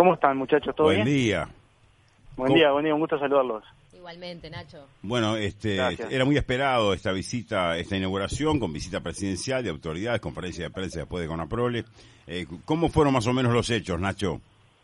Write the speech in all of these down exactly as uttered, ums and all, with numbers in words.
¿Cómo están, muchachos? ¿Todo Buen bien? día. Buen ¿Cómo? día, buen día, un gusto saludarlos. Igualmente, Nacho. Bueno, este, Gracias. era muy esperado esta visita, esta inauguración con visita presidencial de autoridades, conferencia de prensa después de Conaprole. Eh, ¿Cómo fueron más o menos los hechos, Nacho?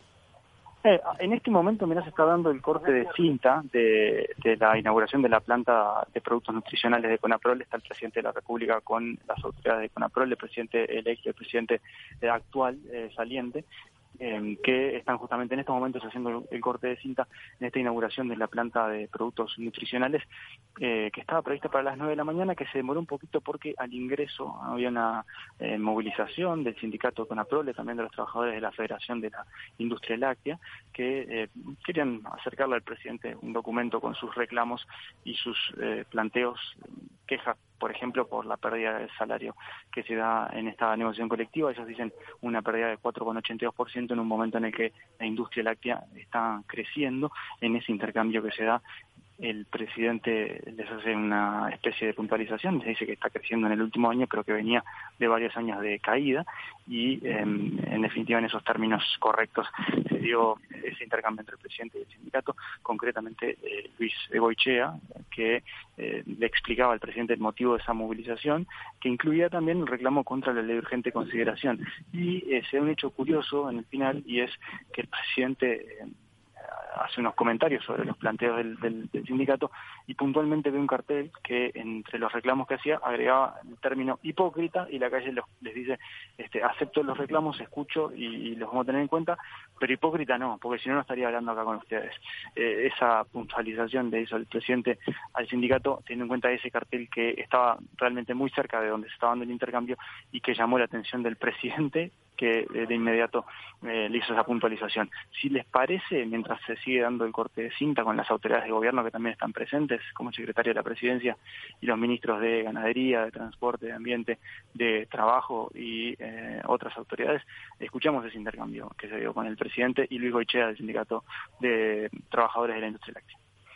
Eh, en este momento, mirá, se está dando el corte de cinta de, de la inauguración de la planta de productos nutricionales de Conaprole. Está el presidente de la República con las autoridades de Conaprole, el presidente electo, el presidente eh, actual, eh, saliente, eh, que están justamente en estos momentos haciendo el corte de cinta en esta inauguración de la planta de productos nutricionales, eh, que estaba prevista para las nueve de la mañana, que se demoró un poquito porque al ingreso había una eh, movilización del sindicato Conaprole, también de los trabajadores de la Federación de la Industria Láctea, que eh, querían acercarle al presidente un documento con sus reclamos y sus eh, planteos, quejas, por ejemplo, por la pérdida del salario que se da en esta negociación colectiva. Ellos dicen una pérdida de cuatro coma ochenta y dos por ciento en un momento en el que la industria láctea está creciendo. En ese intercambio que se da, el presidente les hace una especie de puntualización, les dice que está creciendo en el último año, pero que venía de varios años de caída, y eh, en definitiva en esos términos correctos se dio ese intercambio entre el presidente y el sindicato, concretamente eh, Luis Goichea, que eh, le explicaba al presidente el motivo de esa movilización, que incluía también el reclamo contra la ley de urgente consideración. Y eh, se da un hecho curioso en el final, y es que el presidente eh, hace unos comentarios sobre los planteos del, del, del sindicato, y puntualmente ve un cartel que entre los reclamos que hacía agregaba el término hipócrita, y la calle los, les dice, este, acepto los reclamos, escucho y, y los vamos a tener en cuenta, pero hipócrita no, porque si no no estaría hablando acá con ustedes. Eh, esa puntualización de eso el presidente al sindicato, teniendo en cuenta ese cartel que estaba realmente muy cerca de donde se estaba dando el intercambio y que llamó la atención del presidente, que de inmediato eh, le hizo esa puntualización. Si les parece, mientras se sigue dando el corte de cinta con las autoridades de gobierno que también están presentes, como el secretario de la Presidencia y los ministros de Ganadería, de Transporte, de Ambiente, de Trabajo y eh, otras autoridades, escuchamos ese intercambio que se dio con el presidente y Luis Goichea del Sindicato de Trabajadores de la Industria Láctea.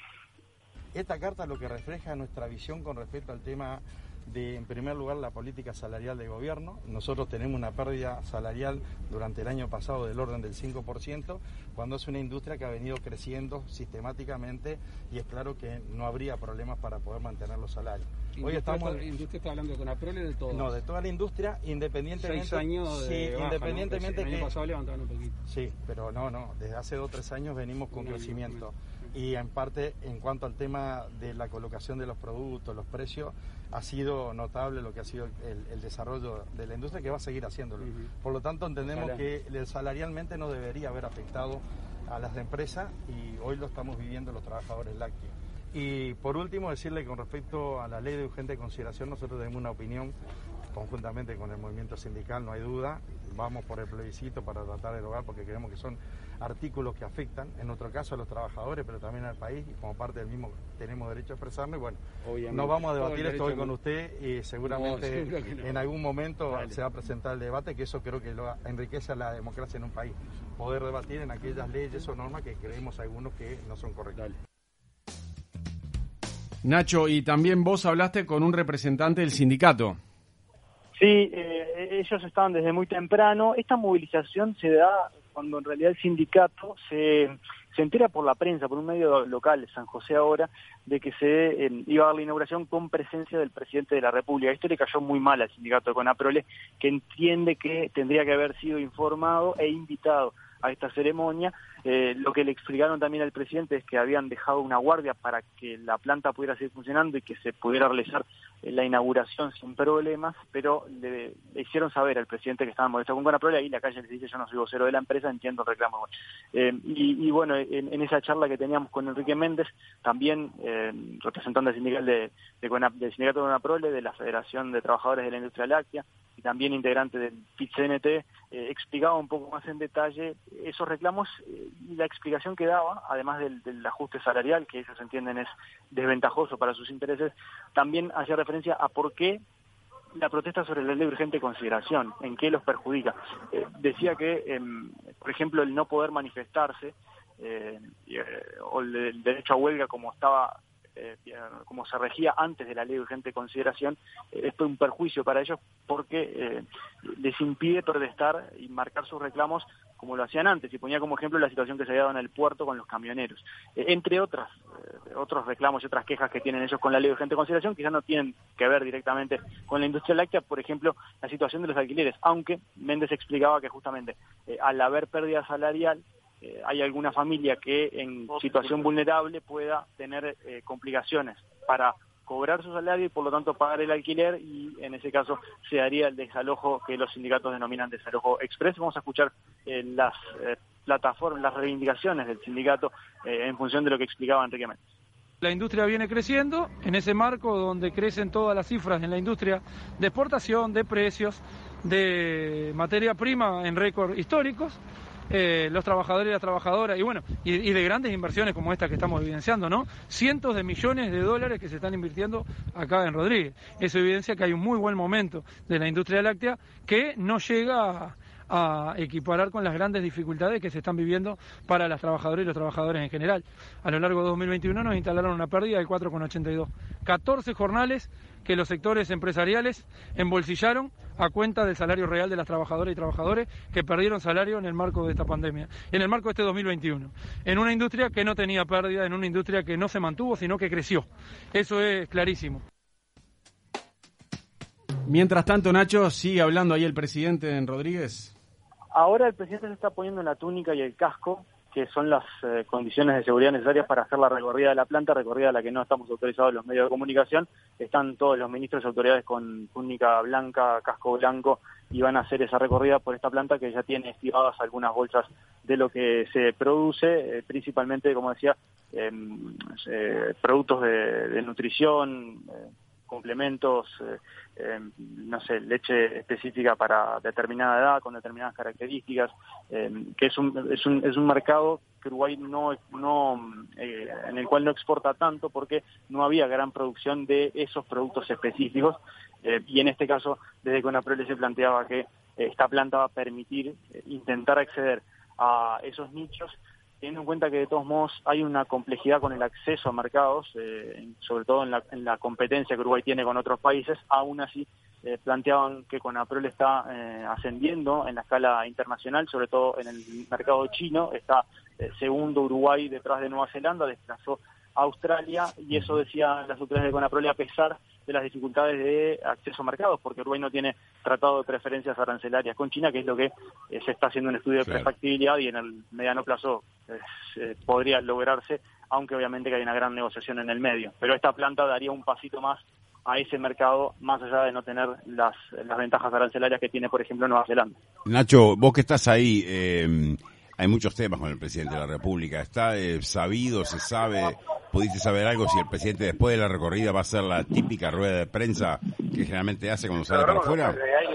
Esta carta lo que refleja es nuestra visión con respecto al tema de, en primer lugar, la política salarial del gobierno. Nosotros tenemos una pérdida salarial durante el año pasado del orden del cinco por ciento, cuando es una industria que ha venido creciendo sistemáticamente, y es claro que no habría problemas para poder mantener los salarios. Hoy estamos... ¿La industria está hablando de Conaprole de todo? No, de toda la industria, independientemente... Seis años de sí, baja, independientemente ¿no? El que... año pasado levantaron un poquito. Sí, pero no, no, desde hace dos o tres años venimos con un crecimiento. Y en parte, en cuanto al tema de la colocación de los productos, los precios, ha sido notable lo que ha sido el, el desarrollo de la industria, que va a seguir haciéndolo. Uh-huh. Por lo tanto, entendemos que salarialmente no debería haber afectado a las empresas, y hoy lo estamos viviendo los trabajadores lácteos. Y por último, decirle que con respecto a la ley de urgente consideración, nosotros tenemos una opinión conjuntamente con el movimiento sindical, no hay duda. Vamos por el plebiscito para tratar de derogar, porque creemos que son artículos que afectan, en nuestro caso, a los trabajadores, pero también al país, y como parte del mismo tenemos derecho a expresarnos. Y bueno, obviamente, no vamos a debatir esto hoy con usted, y seguramente no, no. en algún momento Dale. se va a presentar el debate, que eso creo que lo enriquece a la democracia en un país, poder debatir en aquellas leyes o normas que creemos algunos que no son correctas. Dale. Nacho, y también vos hablaste con un representante del sindicato. Sí, eh, ellos estaban desde muy temprano. Esta movilización se da cuando en realidad el sindicato se, se entera por la prensa, por un medio local de San José ahora, de que se eh, iba a dar la inauguración con presencia del presidente de la República. Esto le cayó muy mal al sindicato de Conaprole, que entiende que tendría que haber sido informado e invitado a esta ceremonia. Eh, lo que le explicaron también al presidente es que habían dejado una guardia para que la planta pudiera seguir funcionando y que se pudiera realizar eh, la inauguración sin problemas, pero le, le hicieron saber al presidente que estaban molestos con Conaprole. Ahí la calle les dice: yo no soy vocero de la empresa, entiendo el reclamo. Eh, y, y bueno, en, en esa charla que teníamos con Enrique Méndez, también eh, representante sindical de, de Conap, del sindicato de Conaprole, de la Federación de Trabajadores de la Industria Láctea, y también integrante del P I T C N T, eh, explicaba un poco más en detalle esos reclamos eh, y la explicación que daba, además del, del ajuste salarial, que ellos entienden es desventajoso para sus intereses, también hacía referencia a por qué la protesta sobre la ley de urgente consideración, en qué los perjudica. Eh, decía que, eh, por ejemplo, el no poder manifestarse eh, eh, o el, el derecho a huelga como estaba Eh, como se regía antes de la ley de urgente consideración, eh, es un perjuicio para ellos, porque eh, les impide protestar y marcar sus reclamos como lo hacían antes, y ponía como ejemplo la situación que se había dado en el puerto con los camioneros. Eh, entre otras, eh, otros reclamos y otras quejas que tienen ellos con la ley de urgente consideración, quizás no tienen que ver directamente con la industria láctea, por ejemplo, la situación de los alquileres, aunque Méndez explicaba que justamente eh, al haber pérdida salarial, eh, hay alguna familia que en situación vulnerable pueda tener eh, complicaciones para cobrar su salario y por lo tanto pagar el alquiler, y en ese caso se haría el desalojo que los sindicatos denominan desalojo express. Vamos a escuchar eh, las eh, plataformas, las reivindicaciones del sindicato eh, en función de lo que explicaba Enrique Méndez. La industria viene creciendo en ese marco donde crecen todas las cifras en la industria de exportación, de precios, de materia prima en récord históricos. Eh, los trabajadores y las trabajadoras, y bueno, y, y de grandes inversiones como esta que estamos evidenciando, ¿no? Cientos de millones de dólares que se están invirtiendo acá en Rodríguez. Eso evidencia que hay un muy buen momento de la industria láctea que no llega a, a equiparar con las grandes dificultades que se están viviendo para las trabajadoras y los trabajadores en general. A lo largo de dos mil veintiuno nos instalaron una pérdida del cuatro coma ochenta y dos. catorce jornales que los sectores empresariales embolsillaron a cuenta del salario real de las trabajadoras y trabajadores que perdieron salario en el marco de esta pandemia, en el marco de este dos mil veintiuno, en una industria que no tenía pérdida, en una industria que no se mantuvo, sino que creció. Eso es clarísimo. Mientras tanto, Nacho, sigue hablando ahí el presidente en Rodríguez. Ahora el presidente se está poniendo la túnica y el casco, que son las eh, condiciones de seguridad necesarias para hacer la recorrida de la planta, recorrida a la que no estamos autorizados los medios de comunicación. Están todos los ministros y autoridades con túnica blanca, casco blanco, y van a hacer esa recorrida por esta planta que ya tiene estivadas algunas bolsas de lo que se produce, eh, principalmente, como decía, eh, eh, productos de, de nutrición, eh, complementos, eh, eh, no sé, leche específica para determinada edad, con determinadas características, eh, que es un, es un es un mercado que Uruguay no, no eh, en el cual no exporta tanto porque no había gran producción de esos productos específicos, eh, y en este caso desde CONAPROLE se planteaba que esta planta va a permitir eh, intentar acceder a esos nichos, teniendo en cuenta que de todos modos hay una complejidad con el acceso a mercados, eh, sobre todo en la, en la competencia que Uruguay tiene con otros países. Aún así eh, planteaban que CONAPROLE está eh, ascendiendo en la escala internacional, sobre todo en el mercado chino, está eh, segundo Uruguay detrás de Nueva Zelanda, desplazó a Australia, y eso decían las autoridades de CONAPROLE a pesar de las dificultades de acceso a mercados, porque Uruguay no tiene tratado de preferencias arancelarias con China, que es lo que eh, se está haciendo un estudio de claro. prefactibilidad, y en el mediano plazo eh, eh, podría lograrse, aunque obviamente que hay una gran negociación en el medio. Pero esta planta daría un pasito más a ese mercado, más allá de no tener las, las ventajas arancelarias que tiene, por ejemplo, Nueva Zelanda. Nacho, vos que estás ahí, eh, hay muchos temas con el presidente de la República. ¿Está eh, sabido, se sabe, pudiste saber algo si el presidente después de la recorrida va a hacer la típica rueda de prensa que generalmente hace cuando sale para afuera?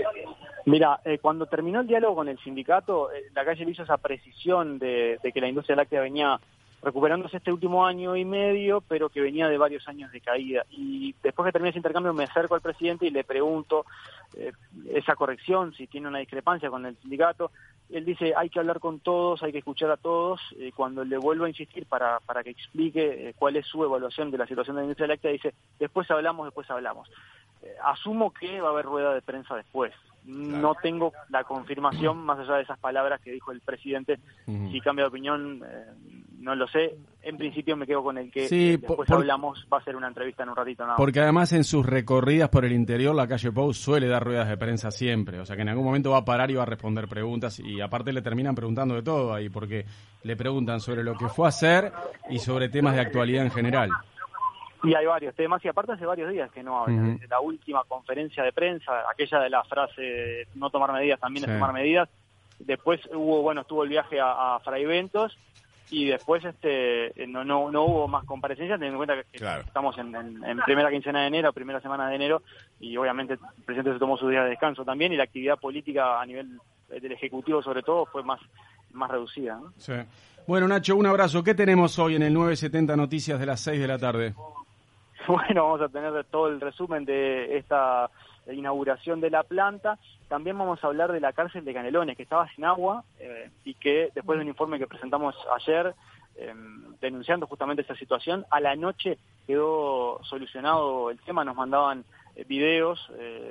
Mira, eh, cuando terminó el diálogo con el sindicato, eh, la calle le hizo esa precisión de, de que la industria láctea venía recuperándose este último año y medio, pero que venía de varios años de caída. Y después que terminé ese intercambio me acerco al presidente y le pregunto eh, esa corrección, si tiene una discrepancia con el sindicato. Él dice, hay que hablar con todos, hay que escuchar a todos. Eh, cuando le vuelvo a insistir para, para que explique eh, cuál es su evaluación de la situación de la industria láctea, dice, después hablamos, después hablamos. Eh, asumo que va a haber rueda de prensa después. No tengo la confirmación, más allá de esas palabras que dijo el presidente. Uh-huh. Si cambia de opinión, eh, no lo sé. En principio me quedo con el que sí, eh, después por, hablamos, va a ser una entrevista en un ratito nada más. Porque además en sus recorridas por el interior, la calle Pou suele dar ruedas de prensa siempre. O sea que en algún momento va a parar y va a responder preguntas. Y aparte le terminan preguntando de todo ahí, porque le preguntan sobre lo que fue a hacer y sobre temas de actualidad en general. Y hay varios temas, y aparte hace varios días que no hablan. Uh-huh. Desde la última conferencia de prensa, aquella de la frase no tomar medidas también sí. es tomar medidas. Después hubo, bueno, estuvo el viaje a, a Fray Bentos, y después este no no no hubo más comparecencias, teniendo en cuenta que claro. estamos en, en, en primera quincena de enero, primera semana de enero, y obviamente el presidente se tomó sus días de descanso también, y la actividad política a nivel del Ejecutivo sobre todo fue más, más reducida, ¿no? Sí. Bueno, Nacho, un abrazo. ¿Qué tenemos hoy en el nueve setenta Noticias de las seis de la tarde? Bueno, vamos a tener todo el resumen de esta inauguración de la planta. También vamos a hablar de la cárcel de Canelones, que estaba sin agua eh, y que después de un informe que presentamos ayer eh, denunciando justamente esa situación, a la noche quedó solucionado el tema. Nos mandaban eh, videos eh,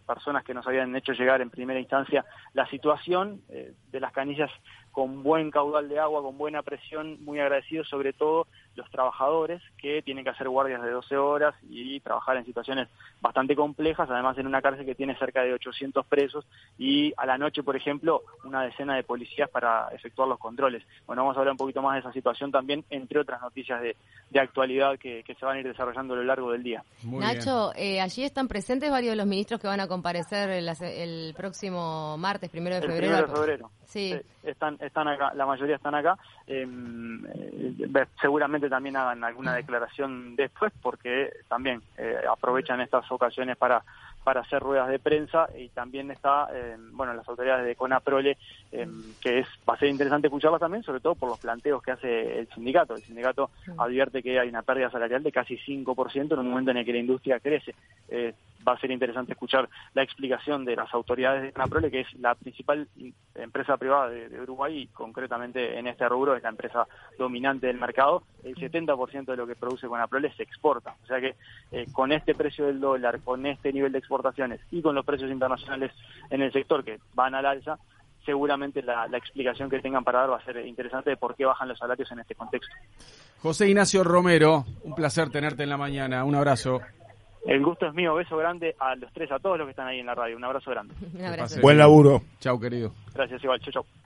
personas que nos habían hecho llegar en primera instancia la situación eh, de las canillas con buen caudal de agua, con buena presión, muy agradecidos sobre todo los trabajadores que tienen que hacer guardias de doce horas y trabajar en situaciones bastante complejas, además en una cárcel que tiene cerca de ochocientos presos y a la noche, por ejemplo, una decena de policías para efectuar los controles. Bueno, vamos a hablar un poquito más de esa situación también, entre otras noticias de, de actualidad que, que se van a ir desarrollando a lo largo del día. Muy Nacho, eh, allí están presentes varios de los ministros que van a comparecer el, el próximo martes, primero de febrero. El primero de febrero. Sí. sí están, están acá, la mayoría están acá. Eh, eh, seguramente también hagan alguna declaración después, porque también eh, aprovechan estas ocasiones para para hacer ruedas de prensa, y también está, eh, bueno, las autoridades de CONAPROLE, eh, que es va a ser interesante escucharlas también, sobre todo por los planteos que hace el sindicato. El sindicato advierte que hay una pérdida salarial de casi cinco por ciento en un momento en el que la industria crece. Eh, va a ser interesante escuchar la explicación de las autoridades de CONAPROLE, que es la principal empresa privada de, de Uruguay, y concretamente en este rubro es la empresa dominante del mercado. El setenta por ciento de lo que produce CONAPROLE se exporta. O sea que eh, con este precio del dólar, con este nivel de exportaciones y con los precios internacionales en el sector que van al alza, seguramente la, la explicación que tengan para dar va a ser interesante de por qué bajan los salarios en este contexto. José Ignacio Romero, un placer tenerte en la mañana. Un abrazo. El gusto es mío. Beso grande a los tres, a todos los que están ahí en la radio. Un abrazo grande. Un abrazo. Buen laburo. Chau, querido. Gracias, igual. Chau, chau.